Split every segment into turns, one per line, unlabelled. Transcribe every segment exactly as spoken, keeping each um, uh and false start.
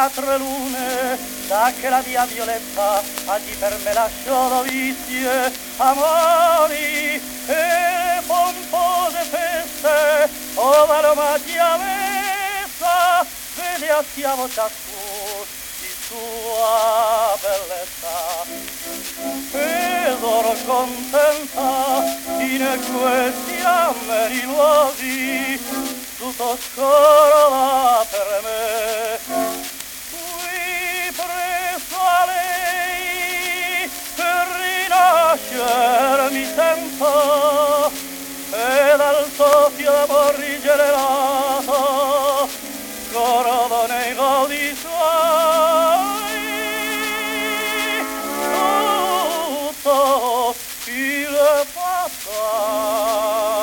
quattro lune, da che la via Violetta oggi per me lasciò dovizie, amori e pompose feste, ove l'omaggi avessa, vede a siamo ciascun di sua bellezza. Ed ora contenta in questi ameri luoghi, tutto scorra per me. Qui presso a lei per rinascer mi sento, e dal soffio d'amor rigenerato corrono nei godi suoi tutto il passato.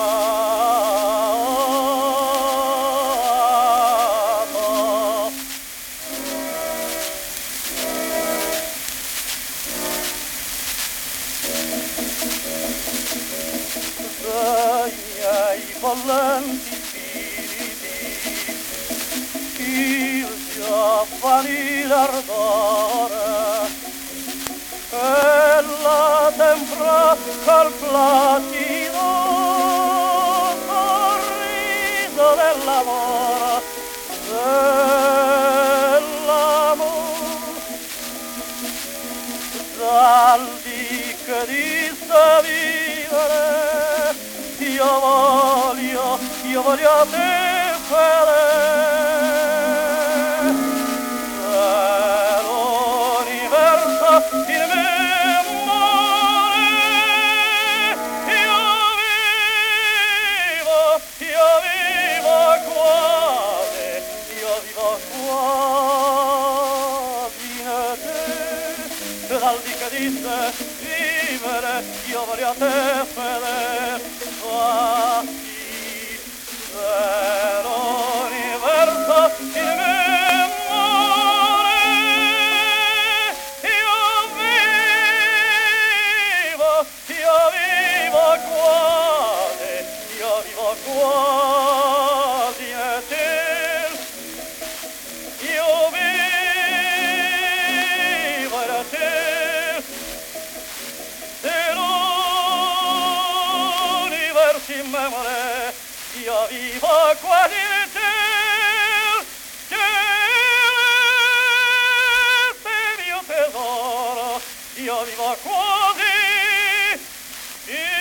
I volenti spiriti, il giovanile ardore e la tempra col placido sorriso dell'amore, dell'amore, dal di che disse vivere. Io voglio, io voglio a te fede, se l'universo il mio amore, io vivo, io vivo quasi, io vivo quasi in te, dal di che disse vivere, io voglio a te fede. Quasi l'universo il mio amore, io vivo, io vivo quasi, io vivo quasi in te, io vivo in te. Memore, io vivo quasi in te, che sei mio tesoro, io vivo quasi in